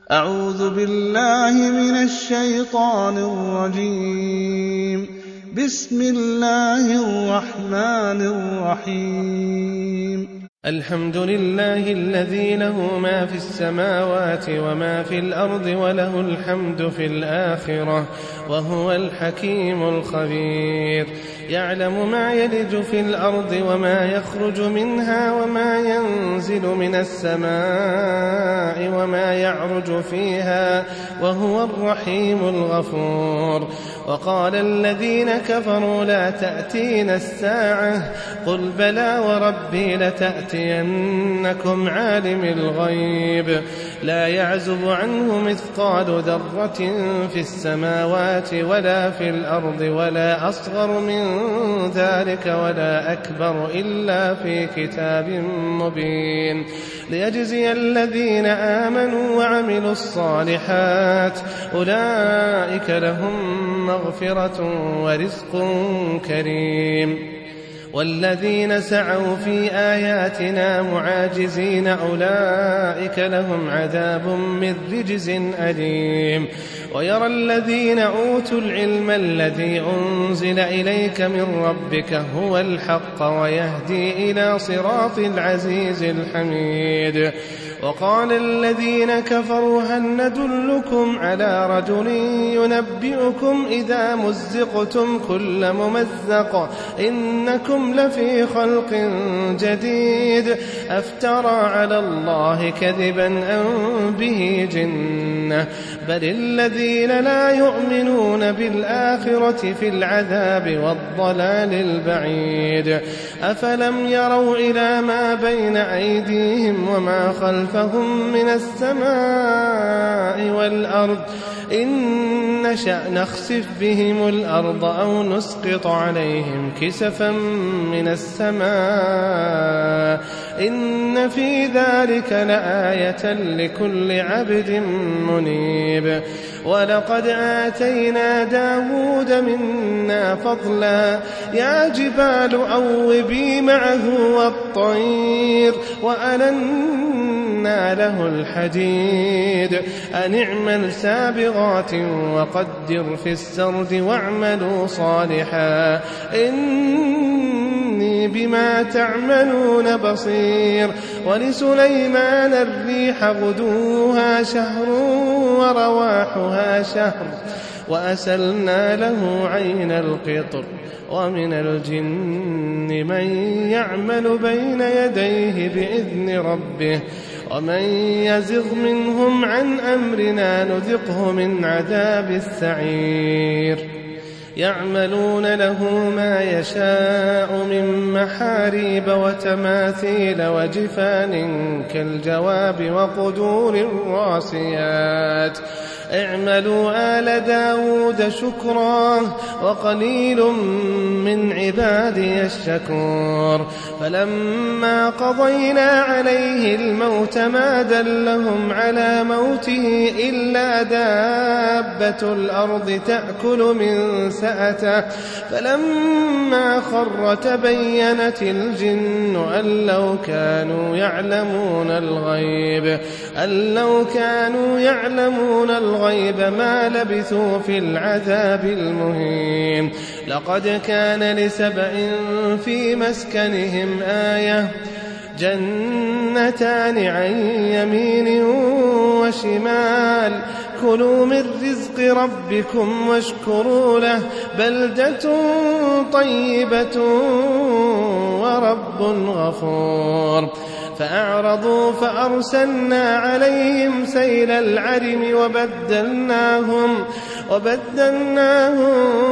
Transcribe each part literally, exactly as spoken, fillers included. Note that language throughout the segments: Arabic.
أعوذ بالله من الشيطان الرجيم. بسم الله الرحمن الرحيم. الحمد لله الذي له ما في السماوات وما في الأرض وله الحمد في الآخرة وهو الحكيم الخبير. يعلم ما يلج في الأرض وما يخرج منها وما ينزل من السماء وما يعرج فيها وهو الرحيم الغفور. وقال الذين كفروا لا تأتينا الساعة قل بلى وربي لتأتينكم عالم الغيب لا يعزب عنه مثقال ذرة في السماوات ولا في الأرض ولا أصغر من ذلك ولا أكبر إلا في كتاب مبين ليجزي الذين آمنوا وعملوا الصالحات أولئك لهم مغفرة ورزق كريم. والذين سعوا في آياتنا معاجزين أولئك لهم عذاب من رجز أليم. ويرى الذين أوتوا العلم الذي أنزل إليك من ربك هو الحق ويهدي إلى صراط العزيز الحميد. وقال الذين كفروا هل ندلكم على رجل ينبئكم إذا مزقتم كل ممزق إنكم لفي خلق جديد أفترى على الله كذبا أم به جنة بل الذين لا يؤمنون بالآخرة في العذاب والضلال البعيد. أفلم يروا إلى ما بين أيديهم وما خلفهم من السماء والأرض إن نشأ نخسف بهم الأرض أو نسقط عليهم كسفا من السماء إن في ذلك لآية لكل عبد منيب. ولقد آتينا داود منا فضلا يا جبال أوبي معه والطير وألنا له الحديد أن اعمل سابغات وقدر في السرد واعملوا صالحا إني بما تعملون بصير. ولسليمان الريح غدوها شهر ورواحها شهر وأسلنا له عين القطر ومن الجن من يعمل بين يديه بإذن ربه ومن يزغ منهم عن أمرنا نذقه من عذاب السعير. يعملون له ما يشاء من محاريب وتماثيل وجفان كالجواب وقدور الراسيات اعملوا آل داود شكرا وقليل من عبادي الشكور. فلما قضينا عليه الموت ما دلهم على موته إلا دابة الأرض تأكل من سأته فلما خر تبينت الجن أن لو كانوا يعلمون الغيب أن لو كانوا يعلمون الغيب الغيب ما لبثوا في العذاب المهين. لقد كان لسبأ في مسكنهم آية جنتان عن يمين وشمال كلوا من رزق ربكم واشكروا له بلدة طيبة ورب غفور. فأعرضوا فأرسلنا عليهم سيل العرم وبدلناهم, وبدلناهم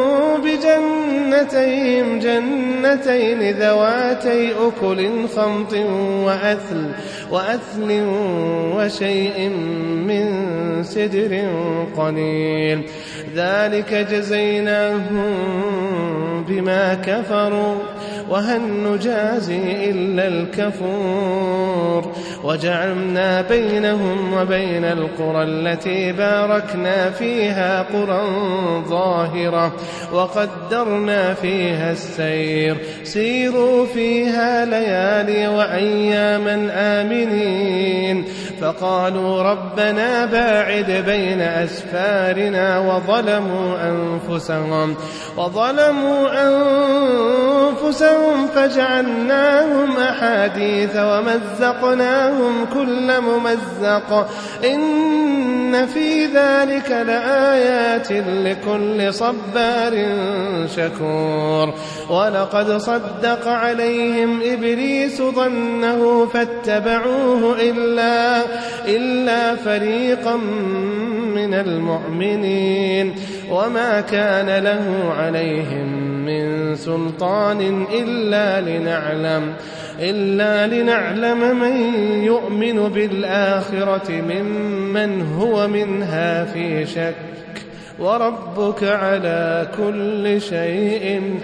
بجنتيهم جنتين ذواتي أكل خمط وأثل, وأثل وشيء من سدر قليل ذلك جزيناهم بما كفروا وهل نجازي إلا الكفور. وجعلنا بينهم وبين القرى التي باركنا فيها قرى ظاهرة وقدرنا فيها السير سيروا فيها ليالي وأياما آمنين فقالوا ربنا باعد بين أسفارنا وظلموا أنفسهم وظلموا أنفسهم فجعلناهم أحاديث ومزقناهم كل ممزق إن في ذلك لآيات لكل صبار شكور ولقد صدق عليهم إبليس ظنه فاتبعوه إلا, إلا فريقا من المؤمنين وما كان له عليهم من سلطان إلا لنعلم إلا لنعلم من يؤمن بالآخرة ممن هو منها في شك وربك على كل شيء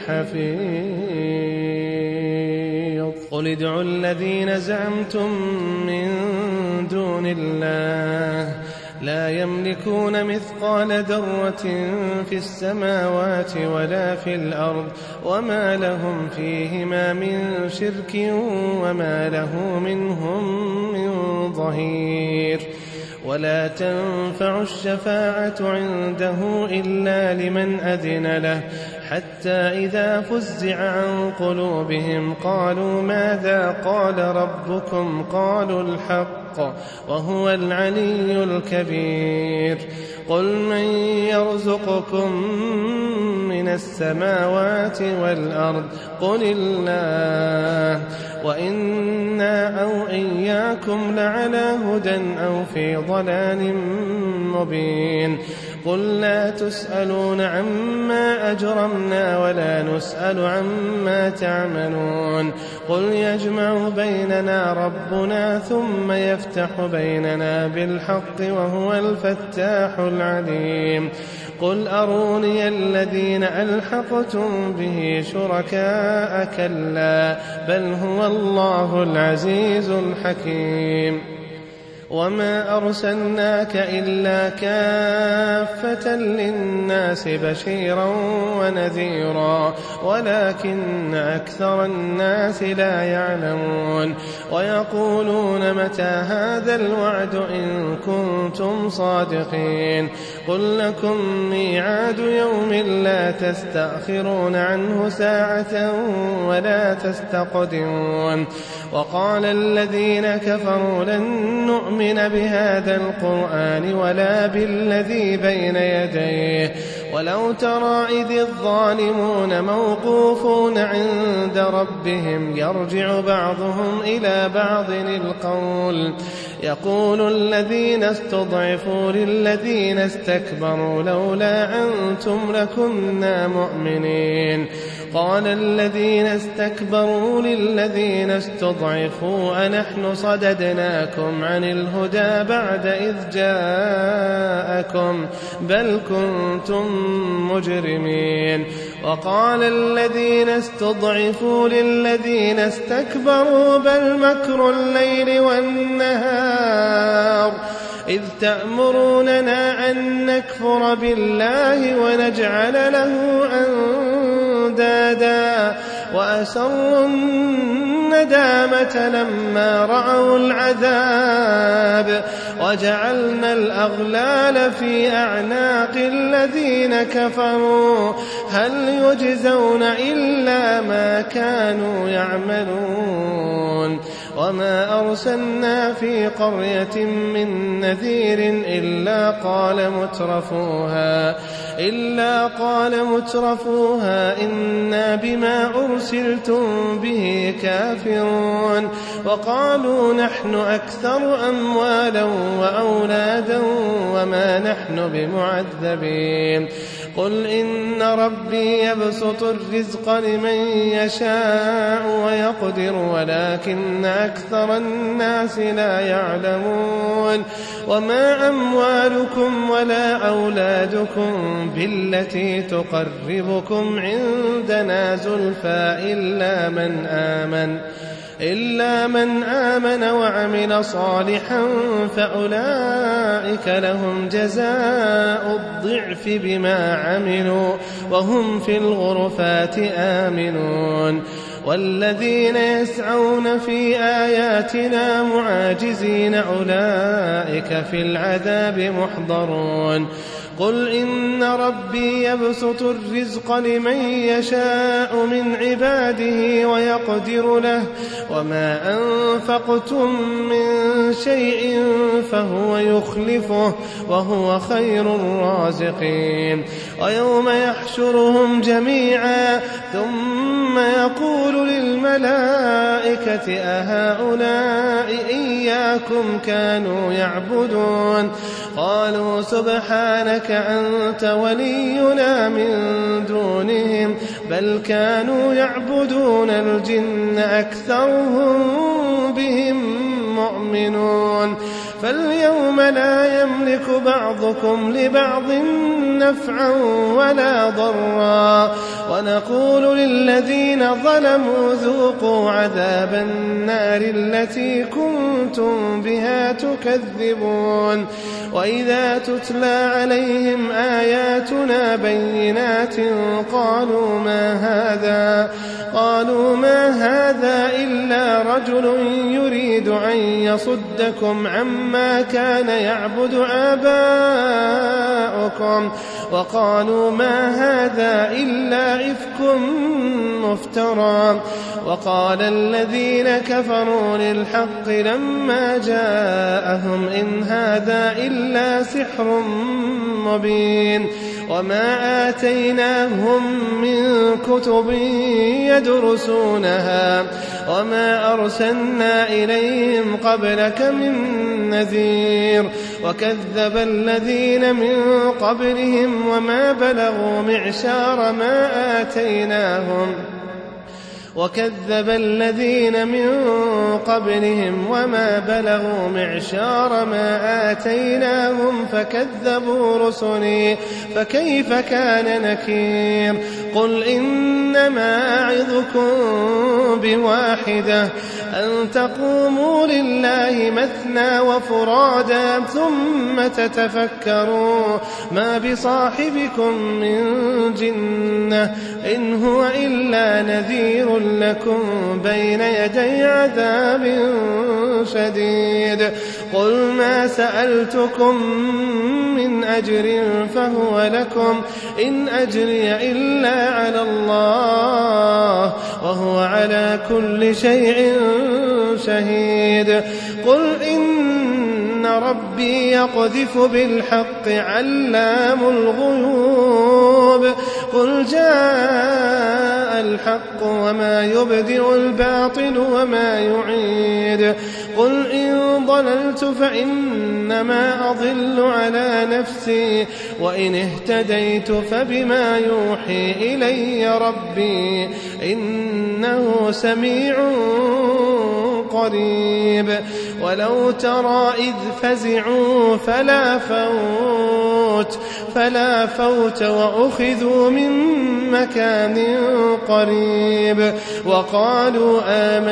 حفيظ قل ادعوا الذين زعمتم من دون الله لا يملكون مثقال ذرة في السماوات ولا في الأرض وما لهم فيهما من شرك وما له منهم من ظهير ولا تنفع الشفاعة عنده إلا لمن أذن له حتى إذا فزع عن قلوبهم قالوا ماذا قال ربكم قالوا الحق وهو العلي الكبير قل من يرزقكم من السماوات والأرض قل الله وإنا أو إياكم لعلى هدى أو في ضلال مبين قل لا تسألون عما أجرمنا ولا نسأل عما تعملون قل يجمع بيننا ربنا ثم يفتح بيننا بالحق وهو الفتاح العليم قل أروني الذين ألحقتم به شركاء كلا بل هو الله العزيز الحكيم وما أرسلناك إلا كافة للناس بشيرا ونذيرا ولكن أكثر الناس لا يعلمون ويقولون متى هذا الوعد إن كنتم صادقين قل لكم ميعاد يوم لا تستأخرون عنه ساعة ولا تستقدمون وقال الذين كفروا لن نؤمن بهذا القرآن ولا بالذي بين يديه ولو ترى إذ الظالمون موقوفون عند ربهم يرجع بعضهم إلى بعض القول يقول الذين استضعفوا للذين استكبروا لولا أنتم لكنا مؤمنين قال الذين استكبروا للذين استضعفوا أنحن صددناكم عن الهدى بعد إذ جاءكم بل كنتم مجرمين وقال الذين استضعفوا للذين استكبروا بل مكر الليل والنهار إذ تأمروننا أن نكفر بالله ونجعل له أندادا وأسروا الندامة لما رأوا العذاب وجعلنا الأغلال في أعناق الذين كفروا هل يجزون إلا ما كانوا يعملون وما أرسلنا في قرية من نذير إلا قال مترفوها إلا قال مترفوها إنا بما أرسلتم به كافرون وقالوا نحن أكثر أموالا وأولادا وما نحن بمعذبين قل إن ربي يبسط الرزق لمن يشاء ويقدر ولكن أكثر الناس لا يعلمون وما أموالكم ولا أولادكم بالتي تقربكم عندنا زلفى إلا من آمن إلا من آمن وعمل صالحا فأولئك لهم جزاء الضعف بما عملوا وهم في الغرفات آمنون والذين يسعون في آياتنا معاجزين أولئك في العذاب محضرون قل إن ربي يبسط الرزق لمن يشاء من عباده ويقدر له وما أنفقتم من شيء فهو يخلفه وهو خير الرازقين ويوم يحشرهم جميعا ثم يقول للملائكة أهؤلاء إياكم كانوا يعبدون قالوا سبحانك أنت ولينا من دونهم بل كانوا يعبدون الجن أكثرهم بهم مؤمنون فاليوم لا يملك بعضكم لبعض نفعا ولا ضرا ونقول للذين ظلموا ذوقوا عذاب النار التي كنتم بها تكذبون وإذا تتلى عليهم آياتنا بينات قالوا ما هذا قالوا ما هذا إلا رجل يريد أن يصدكم عما كان يعبد آباؤكم وقالوا ما هذا إلا إفك مفترى وقال الذين كفروا للحق لما جاءهم إن هذا إلا سحر مبين وما آتيناهم من كتب يدرسونها وما أرسلنا إليهم قبلك من نذير وكذب الذين من قبلهم وما بلغوا معشار ما آتيناهم وكذب الذين من قبلهم وما بلغوا معشار ما آتيناهم فكذبوا رسلي فكيف كان نكير قل إنما أعظكم بواحدة أن تقوموا لله مثنى وفرادا ثم تتفكروا ما بصاحبكم من جنة إن هو إلا نذير لكم بين يدي عذاب شديد قل ما سألتكم من أجر فهو لكم إن أجري إلا على الله وهو على كل شيء شهيد قل إن ربي يقذف بالحق علام الغيوب قل جاء الحق وما يبدئ الباطل وما يعيد قل إن ضللت فإنما أضل على نفسي وإن اهتديت فبما يوحي إلي ربي إنه سميع قريب ولو ترى إذ فزعوا فلا فوت فلا فوت وأخذوا من مكان قريب وقالوا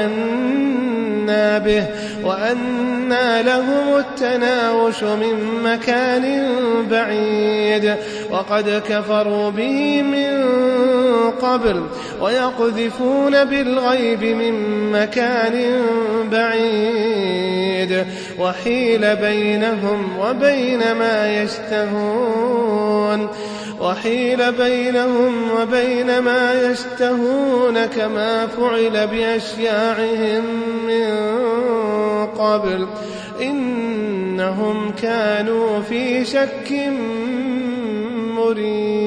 آمنا به وأنى لهم التناوش من مكان بعيد وقد كفروا به من قبل ويقذفون بالغيب من مكان بعيد وحيل بينهم وبين ما يشتهون وحيل بينهم وبين ما يشتهون كما فعل بأشياعهم من قبل إنهم كانوا في شك مريب.